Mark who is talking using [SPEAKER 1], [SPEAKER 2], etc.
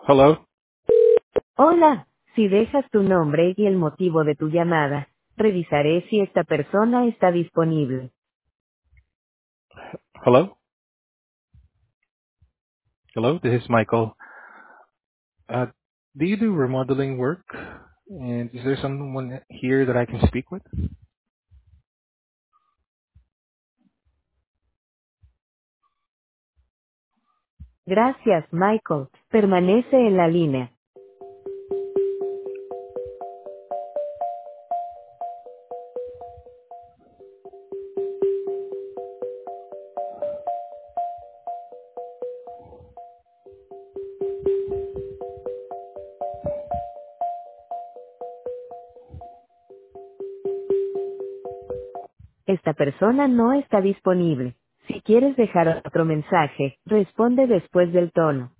[SPEAKER 1] Hello?
[SPEAKER 2] Hola, si dejas tu nombre y el motivo de tu llamada, revisaré si esta persona está disponible.
[SPEAKER 1] Hello? Hello, this is Michael. Uh, do you do remodeling work? And is there someone here that I can speak with?
[SPEAKER 2] Gracias, Michael. Permanece en la línea. Esta persona no está disponible. Si quieres dejar otro mensaje, responde después del tono.